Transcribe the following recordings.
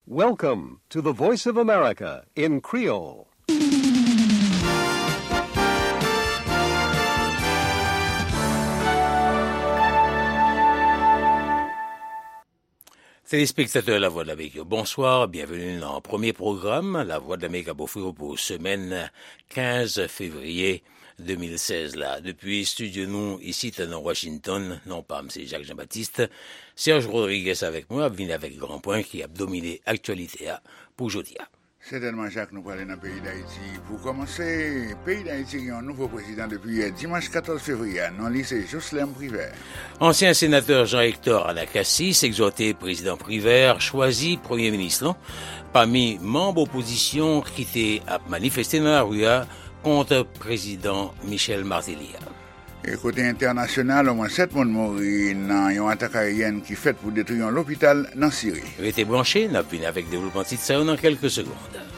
Welcome to the Voice of America in Creole. Téléspectateurs La Voix de l'Amérique, bonsoir, bienvenue dans le premier programme La Voix de l'Amérique à Beaufort pour semaine 15 février 2016 là. Depuis studio nous ici dans Washington, non pas c'est Jacques Jean-Baptiste, Serge Rodriguez avec moi, venu avec Grand Point qui a dominé l'actualité pour aujourd'hui. C'est tellement Jacques, nous parlons dans le pays d'Haïti. Pour commencer, le pays d'Haïti a un nouveau président depuis dimanche 14 février, non lycée Jocelyn Privert. Ancien sénateur Jean-Hector Anacassis, exhorté président Privert, choisi premier ministre, non? Parmi membres opposition qui étaient à manifester dans la rue contre président Michel Martelly. Et côté international, au moins 7 personnes morts dans une attaque aérienne qui fait pour détruire l'hôpital dans Syrie. Restez branchés, nous venons avec développement de ça dans quelques secondes.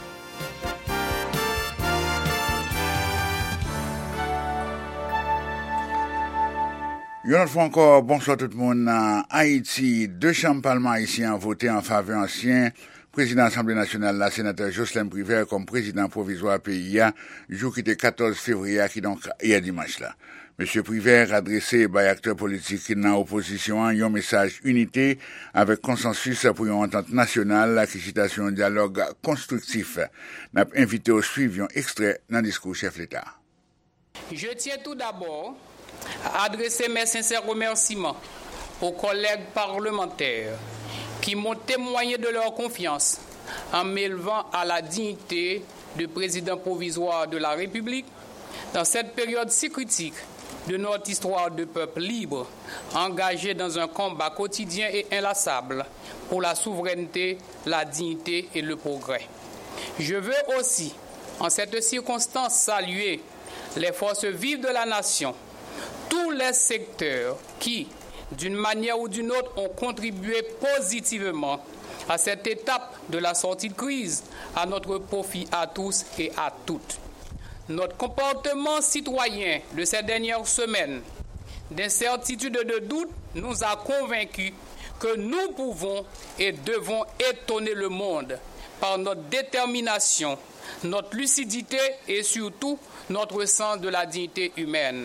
Une autre fois encore, bonsoir tout le monde. En Haïti, 2 chambres parlement haïtiens ont voté en faveur ancien président de l'Assemblée nationale, la sénateur Jocelyn Privert, comme président provisoire PIA, jour qui était 14 février, qui donc hier dimanche là. Monsieur Privert a adressé par acteurs politiques dans l'opposition un message unité avec consensus pour une entente nationale qui citation un dialogue constructif. N'a invité au suivre un extrait dans le discours chef l'État. Je tiens tout d'abord à adresser mes sincères remerciements aux collègues parlementaires qui m'ont témoigné de leur confiance en m'élevant à la dignité de président provisoire de la République dans cette période si critique de notre histoire de peuple libre, engagé dans un combat quotidien et inlassable pour la souveraineté, la dignité et le progrès. Je veux aussi, en cette circonstance, saluer les forces vives de la nation, tous les secteurs qui, d'une manière ou d'une autre, ont contribué positivement à cette étape de la sortie de crise, à notre profit à tous et à toutes. Notre comportement citoyen de ces dernières semaines, d'incertitude et de doute, nous a convaincus que nous pouvons et devons étonner le monde par notre détermination, notre lucidité et surtout notre sens de la dignité humaine.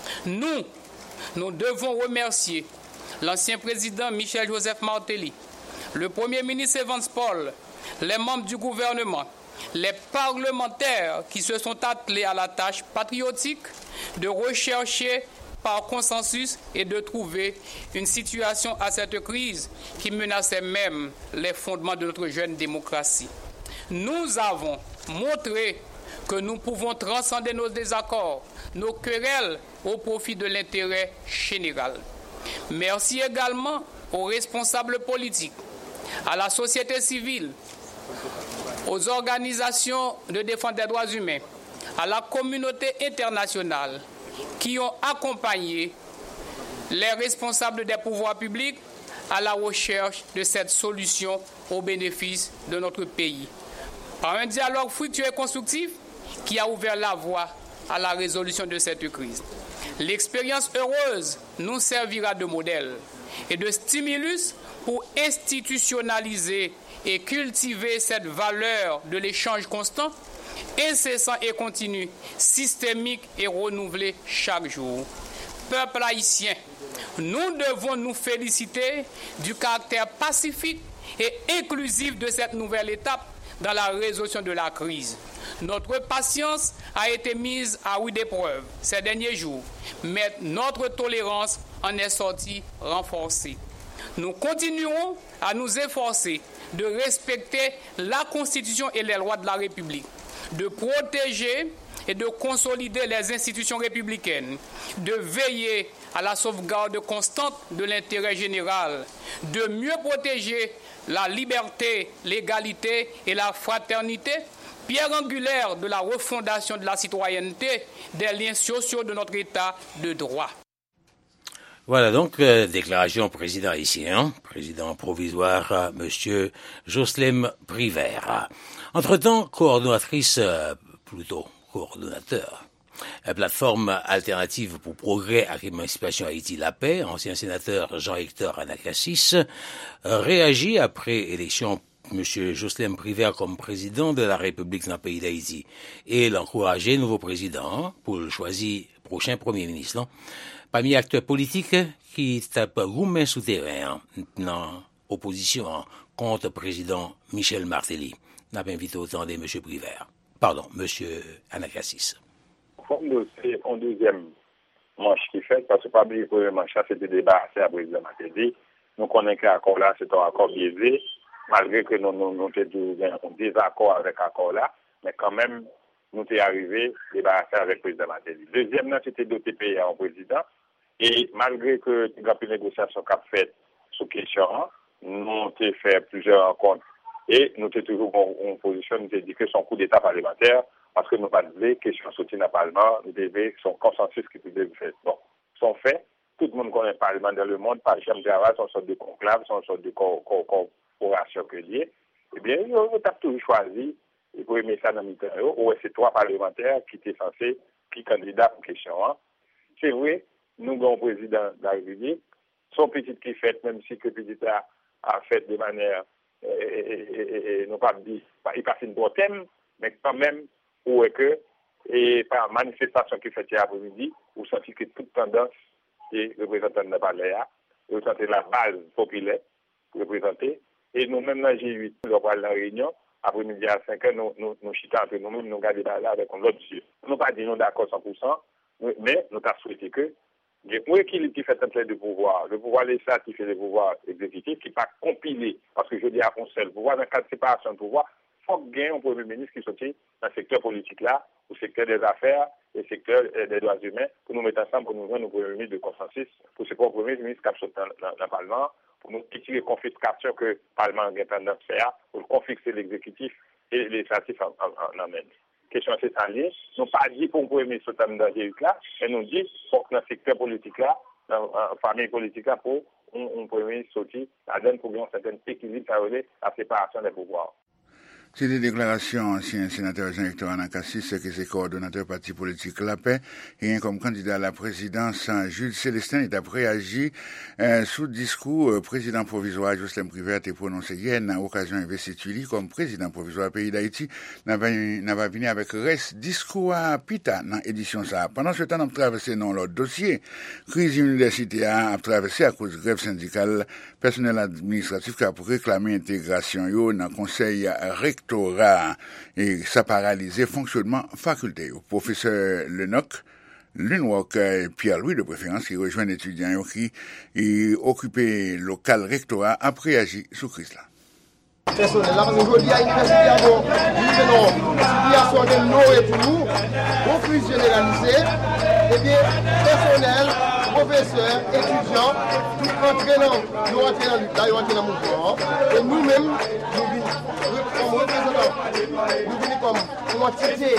Nous devons remercier l'ancien président Michel-Joseph Martelly, le premier ministre Evans Paul, les membres du gouvernement, les parlementaires qui se sont attelés à la tâche patriotique de rechercher par consensus et de trouver une situation à cette crise qui menaçait même les fondements de notre jeune démocratie. Nous avons montré que nous pouvons transcender nos désaccords, nos querelles au profit de l'intérêt général. Merci également aux responsables politiques, à la société civile, aux organisations de défense des droits humains, à la communauté internationale qui ont accompagné les responsables des pouvoirs publics à la recherche de cette solution au bénéfice de notre pays. Par un dialogue fructueux et constructif qui a ouvert la voie à la résolution de cette crise. L'expérience heureuse nous servira de modèle et de stimulus pour institutionnaliser et cultiver cette valeur de l'échange constant, incessant et continu, systémique et renouvelé chaque jour. Peuple haïtien, nous devons nous féliciter du caractère pacifique et inclusif de cette nouvelle étape dans la résolution de la crise. Notre patience a été mise à rude épreuve ces derniers jours, mais notre tolérance en est sortie renforcée. Nous continuerons à nous efforcer de respecter la Constitution et les lois de la République, de protéger et de consolider les institutions républicaines, de veiller à la sauvegarde constante de l'intérêt général, de mieux protéger la liberté, l'égalité et la fraternité, pierre angulaire de la refondation de la citoyenneté, des liens sociaux de notre État de droit. Voilà donc déclaration président haïtien, président provisoire monsieur Jocelyn Privert. Entre-temps, coordonnateur, plateforme alternative pour progrès à l'émancipation Haïti La Paix, ancien sénateur Jean-Hector Anacassis, réagit après élection M. Jocelyn Privert comme président de la République dans le pays d'Haïti et l'encourager nouveau président pour le choisir prochain premier ministre. Non? Parmi acteurs politiques qui tapent roumain souterrain dans opposition contre le président Michel Martelly. N'a pas invité autant de M. Privert. Pardon, M. Anacassis. C'est un deuxième manche qui fait, parce que pas oublier que le manche c'était débarrassé à président Martelly. Nous connaissons que l'accord là, c'est un accord biaisé, malgré que nous avons un désaccord avec l'accord là, mais quand même, nous sommes arrivés à débarrasser avec le président Martelly. Deuxième, c'était doté pays en président, et malgré que nous avons eu une négociation qu'a fait sous question, nous avons fait plusieurs rencontres, et nous avons toujours en position, nous avons dit que son coup d'État parlementaire, parce que nous n'avons pas dit question sortie dans le Parlement, nous devons son consensus qui peut être fait. Bon, son fait, tout le monde connaît le Parlement dans le monde, par exemple, c'est une sorte de conclave, c'est une sorte de corporation que liée. Eh bien, nous avons toujours choisi, et pour aimer ça dans le milieu, où c'est trois parlementaires qui étaient censés, qui candidats pour question. C'est vrai, nous avons un président de la République, son petit qui fait, même si le petit a fait de manière, non pas dit, il passe une bonne thème, mais quand même, où est que, et par manifestation qui fait hier après-midi, vous sentez que toute tendance est représentante de la palais, vous sentez la base populaire représentée, et nous-mêmes dans G8, nous avons la réunion, après-midi à 5 heures, nous chitons entre nous-mêmes, nous regardons là avec l'autre yeux. Nous pas dit nous d'accord 100%, mais nous avons souhaité que, il y a un équilibre qui fait entre les deux pouvoirs, le pouvoir législatif et le pouvoir exécutif, qui n'est pas compilé, parce que je dis à un seul pouvoir, dans le cas de séparation de pouvoir, il faut qu'il y ait un premier ministre qui sorte dans le secteur politique là, au secteur des affaires et le secteur des droits humains, pour nous mettre ensemble, pour nous joindre un premier ministre de consensus, pour ce premier ministre qui sorti dans le Parlement, pour nous tirer confiscation que le Parlement a tendance à faire, pour confisquer l'exécutif et le législatif en amène. Question c'est ça lié. Nous pas dit pour un premier ministre sortir dans le là, mais nous dit pour que dans le secteur politique là, dans la famille politique là, pour un premier ministre sorti, la donne pour un certain équilibre, ça veut dire la séparation des pouvoirs. C'est des déclarations ancien sénateur Jean-Hector Anacassis, qui est coordonnateur parti politique La Paix, et comme candidat à la présidence, Jules Célestin est après agi sous discours président provisoire Jocelyn Privert est prononcé hier à l'occasion d'investiture comme président provisoire pays d'Haïti, n'a pas venu avec reste discours à Pita dans l'édition ça. Pendant ce temps, on a traversé dans leur dossier, crise universitaire a traversé à cause de grève syndicale, personnel administratif qui a réclamé intégration dans le conseil rectoral et ça paralysé fonctionnement faculté. Professeur Lunwok Pierre-Louis de préférence qui rejoint l'étudiant qui occupé local rectorat après agi sous crise là. Personnel, là, aujourd'hui, à l'université, situation de l'eau et pour nous, conflit généralisé, eh bien, personnel, professeurs, étudiants, tout entraînant, nous rentrons dans le lutte, dans le mouvement, et nous-mêmes, nous venons comme représentants, nous venons comme entité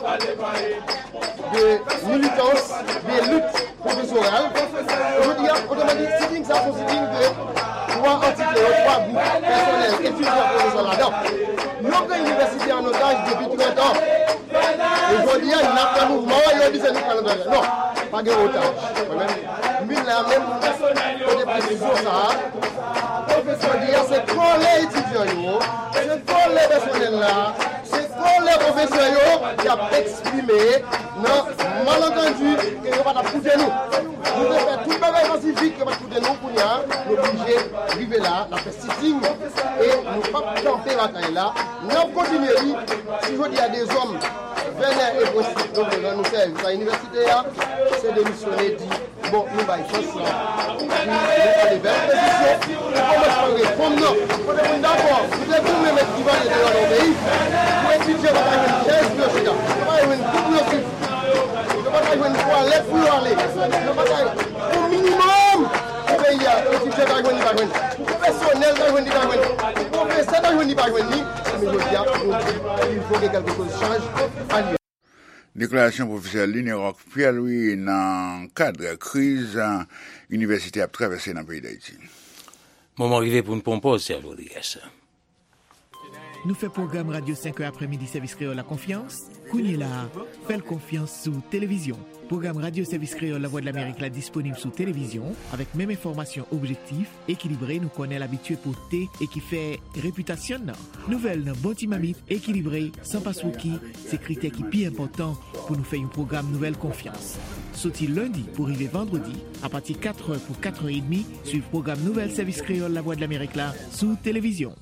de militance, de lutte professorale. Aujourd'hui, autrement dit, sitting, ça, c'est sitting de trois entités, trois groupes personnels, étudiants, professeurs là-dedans. Nous avons une université en otage depuis 30 ans. Aujourd'hui, il y a un mouvement, il y a un calendrier. Non, pas de otage. Mais là, même, pour des précisions, ça, c'est pour les étudiants, c'est pour les personnels là, c'est pour les professeurs qui ont exprimé, non, malentendu, que nous ne va pas foutre nous. Nous devons faire tout le bagage scientifique qui va foutre nous pour nous obliger d'arriver là, la faire sitting, et nous ne pas camper la taille là. Nous continuons, si je dis à des hommes, venez et possible, donc nous servons à l'université, c'est démissionner, dit, bon, nous allons faire ça. Nous allons les belles positions, nous allons réforme, non. D'abord, vous devez vous mettre qui va aller dans le pays, pour étudier votre chaise de chida. Vous allez une coupe de sucre. Vous allez une toilette pour aller. Vous allez au minimum, vous allez étudier dans le pays. Pour personnel dans le pays. Pour professeur dans le pays. Mais je dis, il faut que quelque chose change. Déclaration professeur Lunwok Pierre-Louis dans le cadre crise université à traverser dans le pays d'Haïti. Moment arrivé pour une pompose, Serge Rodriguez. Nous faisons programme Radio 5 après-midi service créole La Confiance. Kounye là, fait confiance sous télévision. Programme Radio Service Créole La Voix de l'Amérique là disponible sous télévision avec même information objective, équilibrée, nous connaît l'habitué pour thé et qui fait réputation. Nouvelle dans bon timamite, équilibré, sans passwookie, c'est critère qui est important pour nous faire un programme Nouvelle Confiance. Sauti lundi pour arriver vendredi, à partir 4h pour 4h30, suivre programme Nouvelle Service Créole La Voix de l'Amérique là sous télévision.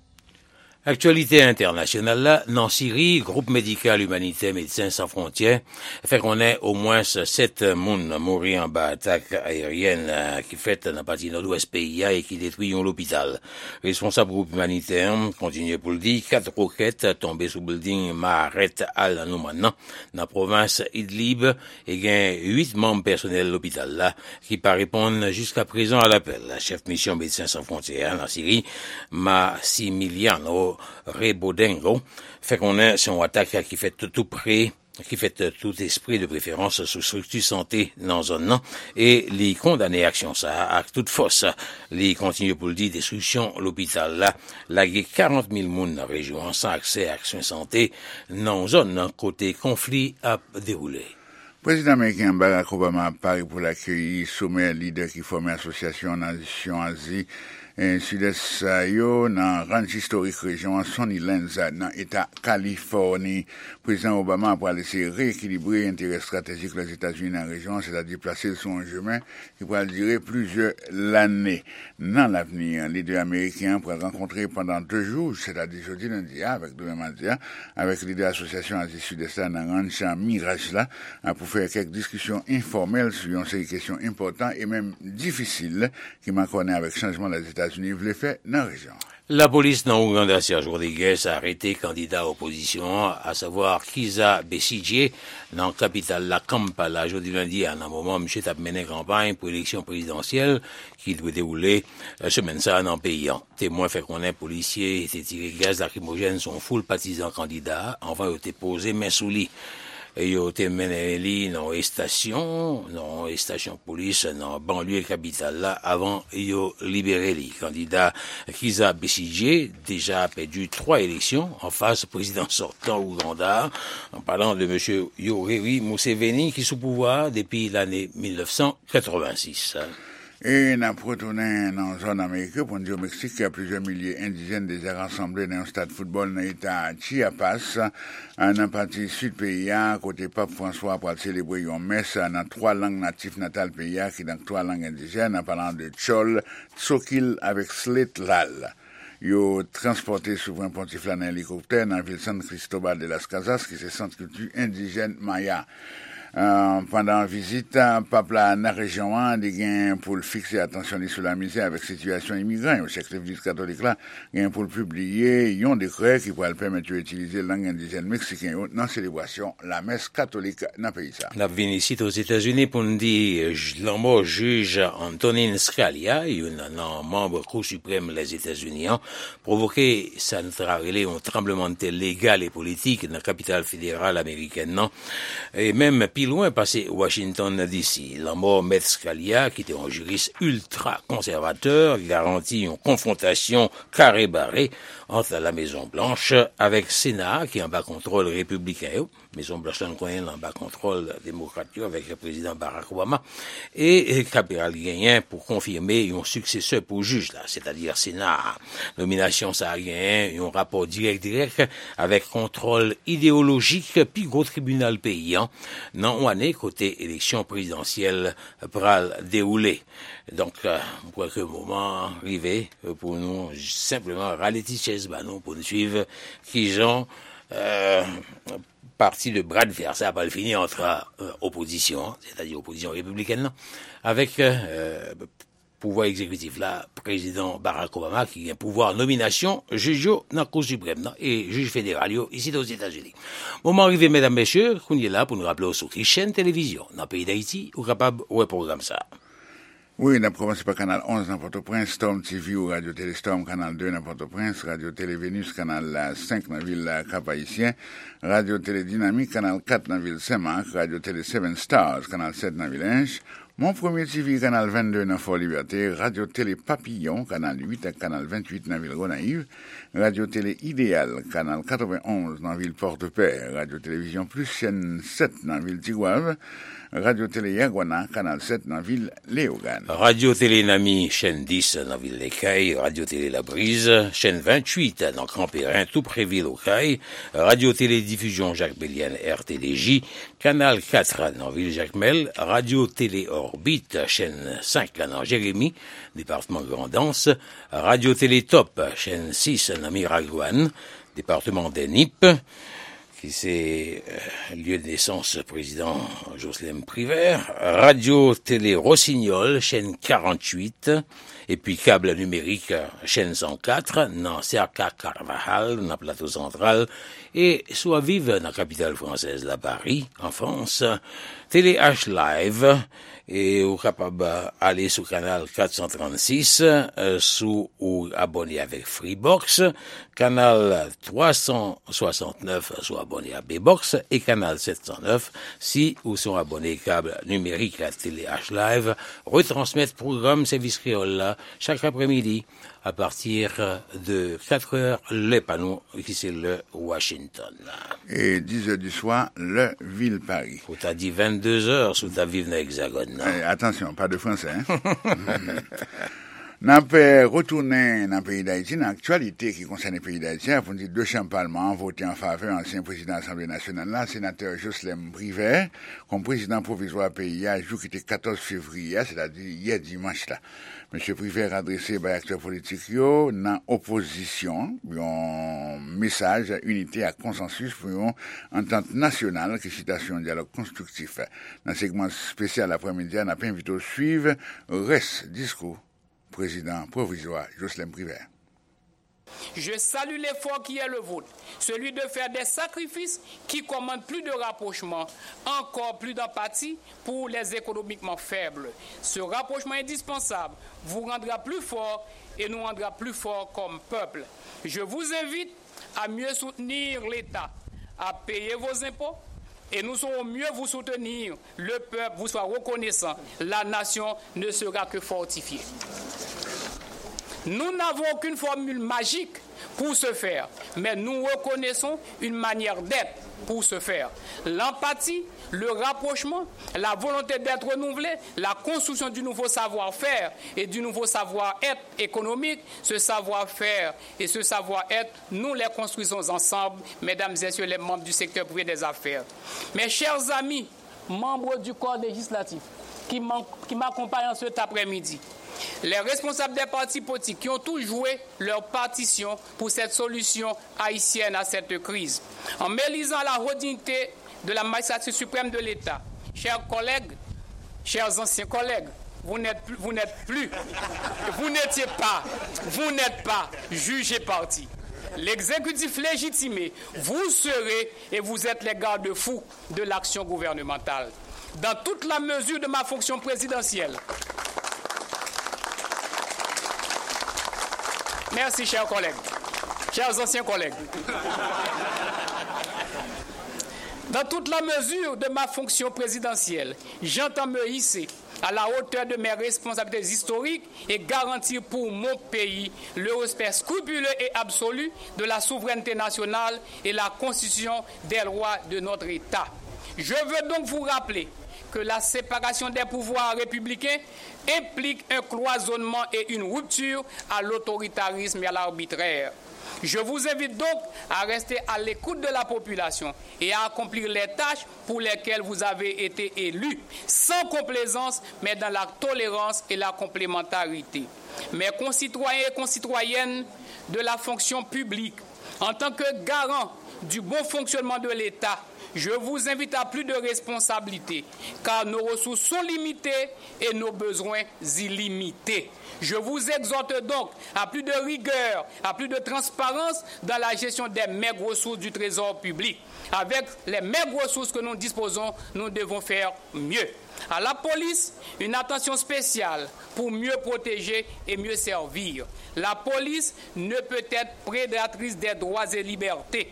Actualité internationale là, dans Syrie, groupe médical humanitaire Médecins sans frontières fait qu'on ait au moins 7 moun morts en bas attaque aérienne qui fait dans la partie nord-ouest pays et qui détruit l'hôpital. Responsable groupe humanitaire continue pour le dire, 4 roquettes tombées sous building Maharet al-Nouman dans la province Idlib et gain 8 membres personnels de l'hôpital là qui pas répondre jusqu'à présent à l'appel. La chef mission Médecins sans frontières en Syrie, Massimiliano Rebodengo, fait qu'on a son attaque qui fait tout près, qui fait tout esprit de préférence sous structure santé dans zone et les condamner action ça à toute force. Les continue pour le dire destruction l'hôpital là, la 40 000 moun dans région sans accès à action santé dans zone côté conflit a déroulé. Président américain Barack Obama a Paris pour l'accueillir sommet leader qui forme association Nation Asie Sud-Est yo dans ranch historique région Sunnylands dans État Californie. Président Obama a laissé rééquilibrer l'intérêt stratégique des États-Unis dans la région, c'est-à-dire placer sur un chemin qui pourra durer plusieurs années. Dans l'avenir, les deux Américains pourront rencontrer pendant 2 jours, c'est-à-dire jeudi lundi avec demain mardi, avec les deux associations Asie Sud-Est dans ranch Mirage là, pour faire quelques discussions informelles sur une série de questions importantes et même difficiles qui m'a connu avec changement des États-Unis voulait faire dans la région. La police dans Ouganda, Serge Rodriguez, a arrêté candidat opposition, à savoir Kizza Besigye, dans la capitale, la Kampala, jeudi lundi, à un moment, M. a mené campagne pour l'élection présidentielle qui doit dérouler semaine ça dans le pays. Témoin fait qu'on est policier, était tiré gaz lacrymogène, son full partisan candidat, enfin, il était posé main sous lit. Et yo te mené li dans station police dans banlieue capitale là avant yo libéré li candidat Kizza Besigye déjà perdu 3 élections en face président sortant Ouganda en parlant de monsieur Yoweri Museveni qui sous pouvoir depuis l'année 1986. Et n'a retourné dans la zone américaine pour dire au Mexique qu'il y a plusieurs milliers indigènes déjà rassemblés dans un stade de football dans l'État Chiapas, en partie sud pays, côté Pape François pour célébrer une messe dans 3 langues natives natales pays, qui dans 3 langues indigènes, en parlant de Tchol, Tsokil avec Slitlal. Yo transporté souverain pontife là dans hélicoptère dans la ville San Cristobal de las Casas, qui c'est centre culture indigène Maya. Pendant la visite, peuple dans la région, des gains pour le fixer attention sur la misère avec situation immigrants. Au chef de l'Église catholique là, gain pour le publier, un décret qui pourrait permettre d'utiliser la langue indigène mexicaine dans la célébration la messe catholique dans le pays. La visite aux États-Unis pour nous dire, l'amour juge Antonin Scalia, un membre Cour suprême des États-Unis, provoqué, ça nous a révélé un tremblement de terre légal et politique dans la capitale fédérale américaine, non? Et même plus loin passé Washington DC. La mort Maître Scalia, qui était un juriste ultra conservateur, garantit une confrontation carré-barré entre la Maison Blanche avec Sénat, qui est en bas contrôle républicain, Maison Blanche en bas contrôle démocrate avec le président Barack Obama, et Capitale gagné pour confirmer un successeur pour juge là, c'est-à-dire Sénat. Nomination ça a gagné un rapport direct avec contrôle idéologique puis gros tribunal paysan. Non, on est côté élection présidentielle pral déroulé. Donc, pour que moment arrivé pour nous simplement ralentir chaise banon pour nous suivre qui gens parti de bras de fer, ça va le finir entre opposition, c'est-à-dire opposition républicaine, non, avec pouvoir exécutif là, président Barack Obama qui a pouvoir nomination juge dans la Cour suprême non, et juge fédéral ici aux États-Unis. Moment arrivé, mesdames, messieurs, qu'on est là pour nous rappeler sur les chaînes télévision dans le pays d'Haïti, ou capable ouais programme ça. Oui, on a commencé par Canal 11 dans Port-au-Prince, Storm TV ou Radio Téléstorm, Canal 2 dans Port-au-Prince, Radio Télévénus, Canal 5 dans la ville Cap-Haïtien, Radio Télédynamique, Canal 4 dans la ville Saint-Marc, Radio Télé 7 Stars, Canal 7 dans la ville Inche, Mon premier TV, canal 22 dans Fort-Liberté, Radio-Télé Papillon, canal 8 et canal 28 dans Ville Gonaïve, Radio-Télé Idéal, canal 91 dans Ville Porte-Paix, Radio-Télévision Plus, chaîne 7 dans Ville Tigouave, Radio-Télé Yagouana, canal 7 dans Ville Léogane. Radio-Télé Nami, chaîne 10 dans Ville Lécaille, Radio-Télé La Brise, chaîne 28 dans Grand-Périn, tout près Ville Aucaille, Radio-Télé Diffusion Jacques Bélienne, RTDJ, canal 4 dans Ville Jacmel, Radio-Télé Orbite, chaîne 5 dans Jérémy, département Grand'Anse, Radio-Télé Top, chaîne 6 dans Miragouane, département d'Enip, qui c'est lieu de naissance président Jocelyn Privert, Radio-Télé Rossignol, chaîne 48, et puis câble numérique, chaîne 104, dans Cerca Carvajal, dans le plateau central, et soit vive dans la capitale française, la Paris, en France, Télé H Live, et ou capable aller sur canal 436, sous ou abonné avec Freebox, canal 369 soit abonné à B-Box et canal 709 si ou sont abonnés câble numérique à Télé H Live, retransmettre programme service créole là chaque après-midi à partir de 4h le panneau qui c'est le Washington. Et 10h du soir, le Ville Paris. Ou t'as dit 22h sous ta vive dans l'Hexagone. Attention, pas de français. N'a pas retourné dans le pays d'Haïti, dans l'actualité qui concerne le pays d'Haïti, pour dire deux chambres parlement ont voté en faveur de l'ancien président de l'Assemblée nationale, le sénateur Jocelyn Privert, comme président provisoire pays, à jour qui était 14 février, c'est-à-dire hier dimanche là. Monsieur Privert a adressé aux acteurs politiques dans opposition, un message à unité à consensus pour une entente nationale qui citation un dialogue constructif. Dans le segment spécial après-midi, on a pas invité à suivre reste discours président provisoire Jocelyn Privert. Je salue l'effort qui est le vôtre, celui de faire des sacrifices qui commandent plus de rapprochement, encore plus d'empathie pour les économiquement faibles. Ce rapprochement indispensable vous rendra plus fort et nous rendra plus forts comme peuple. Je vous invite à mieux soutenir l'État, à payer vos impôts, et nous saurons mieux vous soutenir. Le peuple vous sera reconnaissant. La nation ne sera que fortifiée. Nous n'avons aucune formule magique pour ce faire, mais nous reconnaissons une manière d'être pour ce faire. L'empathie, le rapprochement, la volonté d'être renouvelé, la construction du nouveau savoir-faire et du nouveau savoir-être économique, ce savoir-faire et ce savoir-être, nous les construisons ensemble, mesdames et messieurs les membres du secteur privé des affaires. Mes chers amis, membres du corps législatif qui m'accompagnent en cet après-midi, les responsables des partis politiques qui ont tous joué leur partition pour cette solution haïtienne à cette crise. En m'élisant à la haute dignité de la magistrature suprême de l'État, chers collègues, chers anciens collègues, vous n'étiez pas jugés partis. L'exécutif légitimé, vous serez et vous êtes les garde-fous de l'action gouvernementale. Dans toute la mesure de ma fonction présidentielle, merci, chers collègues, chers anciens collègues. Dans toute la mesure de ma fonction présidentielle, j'entends me hisser à la hauteur de mes responsabilités historiques et garantir pour mon pays le respect scrupuleux et absolu de la souveraineté nationale et la constitution des lois de notre État. Je veux donc vous rappeler que la séparation des pouvoirs républicains implique un cloisonnement et une rupture à l'autoritarisme et à l'arbitraire. Je vous invite donc à rester à l'écoute de la population et à accomplir les tâches pour lesquelles vous avez été élus, sans complaisance, mais dans la tolérance et la complémentarité. Mes concitoyens et concitoyennes de la fonction publique, en tant que garant du bon fonctionnement de l'État, je vous invite à plus de responsabilité, car nos ressources sont limitées et nos besoins illimités. Je vous exhorte donc à plus de rigueur, à plus de transparence dans la gestion des maigres ressources du trésor public. Avec les maigres ressources que nous disposons, nous devons faire mieux. À la police, une attention spéciale pour mieux protéger et mieux servir. La police ne peut être prédatrice des droits et libertés.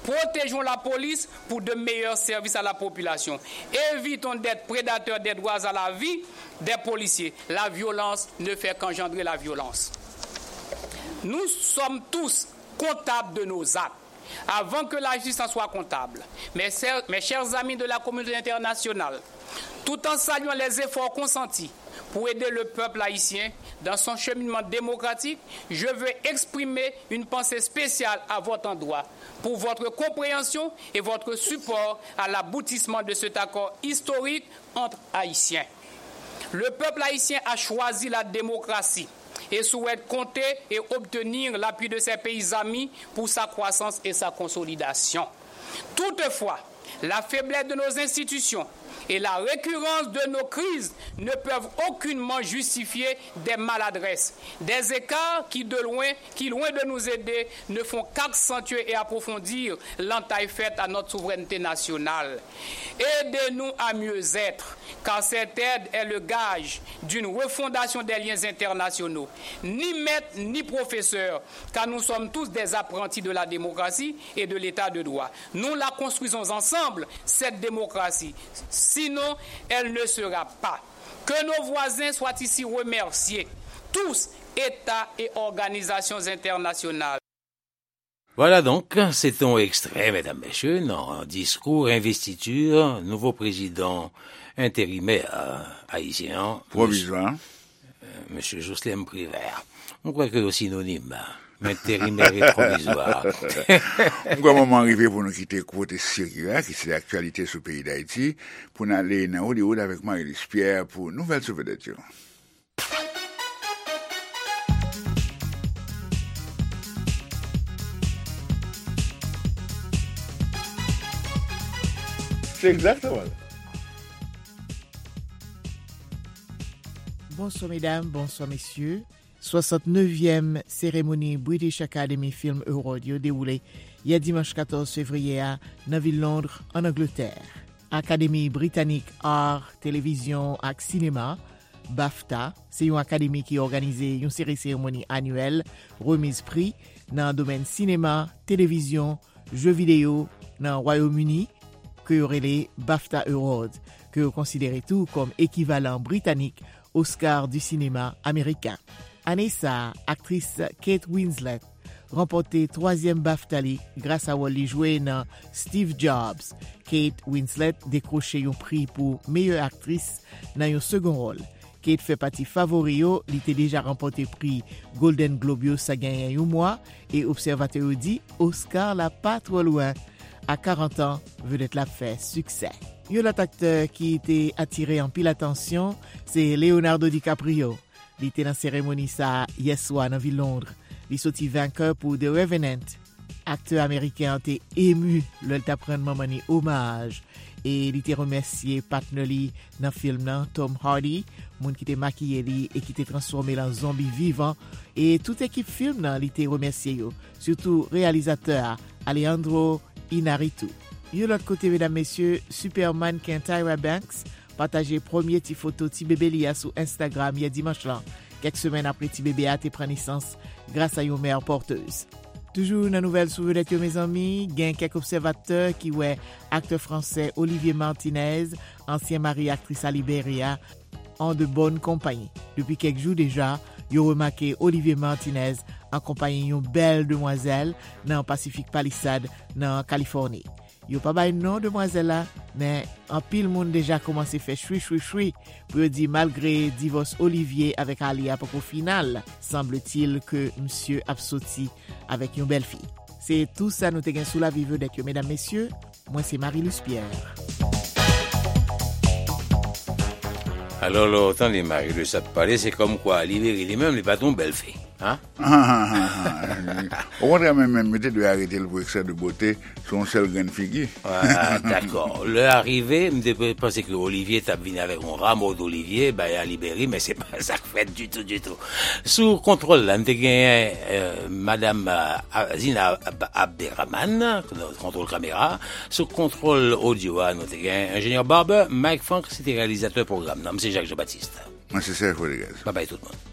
Protégeons la police pour de meilleurs services à la population. Évitons d'être prédateurs des droits à la vie des policiers. La violence ne fait qu'engendrer la violence. Nous sommes tous comptables de nos actes, avant que la justice en soit comptable. Mes chers amis de la communauté internationale, tout en saluant les efforts consentis pour aider le peuple haïtien dans son cheminement démocratique, je veux exprimer une pensée spéciale à votre endroit pour votre compréhension et votre support à l'aboutissement de cet accord historique entre Haïtiens. Le peuple haïtien a choisi la démocratie et souhaite compter et obtenir l'appui de ses pays amis pour sa croissance et sa consolidation. Toutefois, la faiblesse de nos institutions et la récurrence de nos crises ne peuvent aucunement justifier des maladresses, des écarts qui, loin de nous aider, ne font qu'accentuer et approfondir l'entaille faite à notre souveraineté nationale. Aidez-nous à mieux être, car cette aide est le gage d'une refondation des liens internationaux. Ni maître, ni professeur, car nous sommes tous des apprentis de la démocratie et de l'état de droit. Nous la construisons ensemble, cette démocratie. Sinon, elle ne sera pas. Que nos voisins soient ici remerciés, tous, États et organisations internationales. Voilà donc, c'est un extrait, mesdames, messieurs, dans un discours investiture, nouveau président intérimaire haïtien. Provisoire. Monsieur Jocelyn Prévert. On croit que c'est synonyme. Intérimaire et provisoire. On va moment arriver pour nous quitter côté sérieux, qui c'est l'actualité sur le pays d'Haïti, pour nous aller dans Hollywood avec Marie-Lise Pierre pour Nouvelle Sauvedeture. C'est exactement. Bonsoir mesdames, bonsoir messieurs. 69e cérémonie British Academy Film Award yo déroulé hier dimanche 14 février à dans ville Londres en Angleterre. Académie britannique art, télévision et cinéma BAFTA, c'est une académie qui organise une série cérémonie annuelle remise prix dans le domaine cinéma, télévision, jeux vidéo dans le Royaume-Uni que aurait les BAFTA Awards que vous considérez tout comme équivalent britannique Oscar du cinéma américain. Anessa, actrice Kate Winslet, remporté 3e BAFTA grâce à Wally joué dans Steve Jobs. Kate Winslet décroché un prix pour meilleure actrice dans un second rôle. Kate fait partie favori, il était déjà remporté prix Golden Globe ça gagné un mois et observateur dit Oscar la pas trop loin. À 40 ans, vedette la fait succès. L'autre acteur qui était attiré en pile attention, c'est Leonardo DiCaprio. Il était dans la cérémonie ça hier soir dans ville Londres. Il sorti vainqueur pour The Revenant. Acteur américain a été ému le t'a prendre momani hommage et il était remercié partenaire dans le film Tom Hardy, monde qui était maquillé et qui était transformé en zombie vivant et toute équipe film il était remercié surtout réalisateur Alejandro Inarritu. De l'autre côté, mesdames, messieurs, Superman qui Tyra Banks partagé premier petit photo petit bébé Lia sur Instagram hier dimanche là. Quelques semaines après petit bébé a été pris naissance grâce à une mère porteuse. Toujours une nouvelle sur vedette mes amis, gain quelques observateurs qui ouais acteur français Olivier Martinez, ancien mari actrice à Liberia, en de bonne compagnie. Depuis quelques jours déjà, ils ont remarqué Olivier Martinez accompagné d'une belle demoiselle dans Pacific Palisades dans Californie. Yo pas bay non demoiselle là, mais en pile monde déjà commencé faire choui pour dire malgré divorce Olivier avec Alia pour au final, semble-t-il que monsieur a sorti avec une belle fille. C'est tout ça nous te gain sous la vie vedette mesdames messieurs. Moi c'est Marie-Lise Pierre. Alors l'autant des Marie-Lise ça parler c'est comme quoi libérer lui-même les patrons belle fille. Hein? Au contraire, même, mettez de arrêter le excès de beauté sur une seule grande figure. Ah, d'accord. L'arrivée, je pensais que Olivier t'a venu avec un rameau d'olivier, à libérer, mais c'est pas ça que fait du tout. Sous contrôle, là, nous gagné, madame, Zina Abderrahman, contrôle caméra. Sous contrôle audio, nous gagné ingénieur Barber, Mike Frank, c'était réalisateur programme. Non, c'est Jacques Jean-Baptiste. Moi, c'est Serge Rodriguez. Bye bye tout le monde.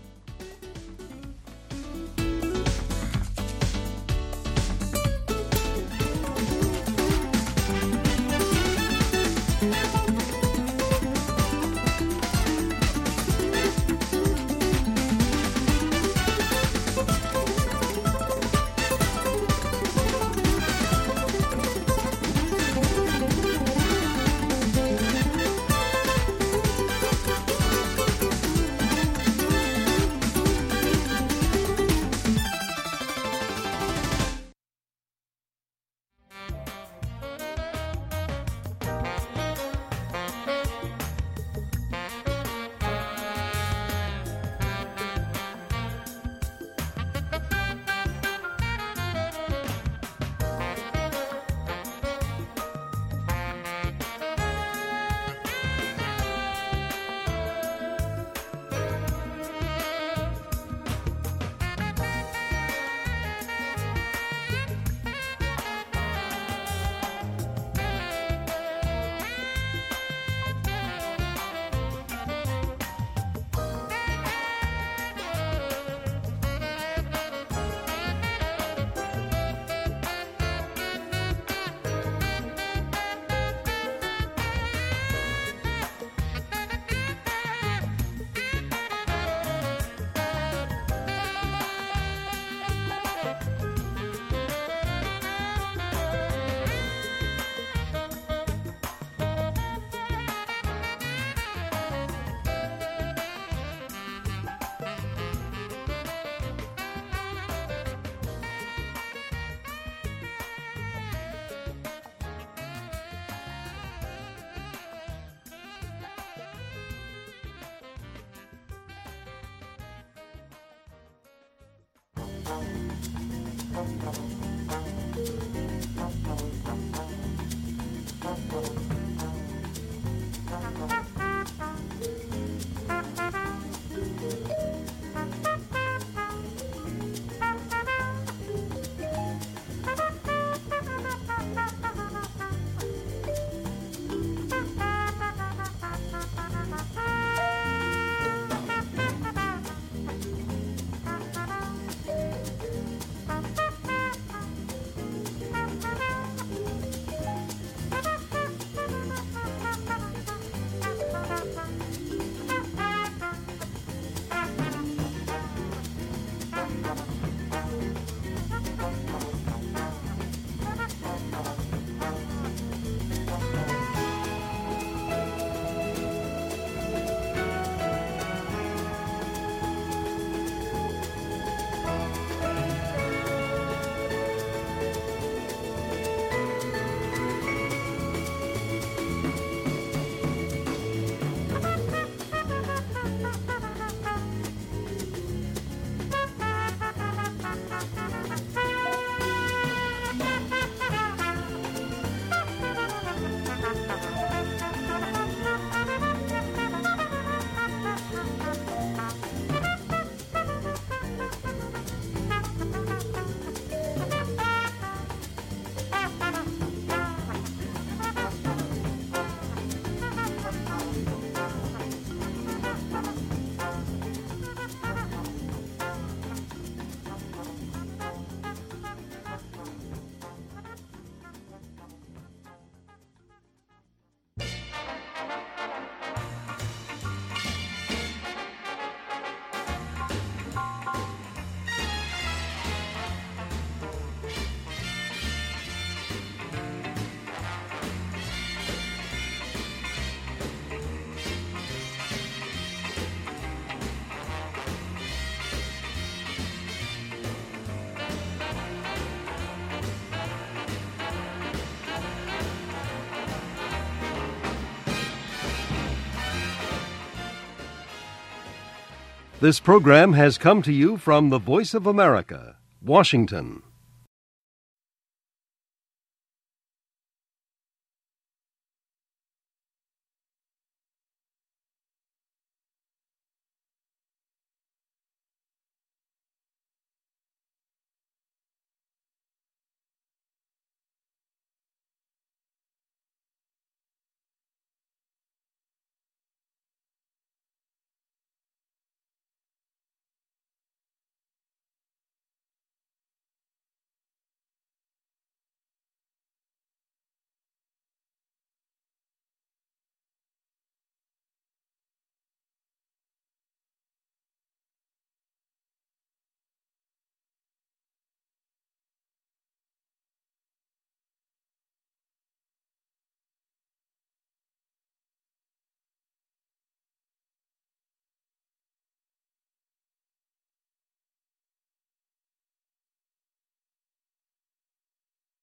This program has come to you from the Voice of America, Washington.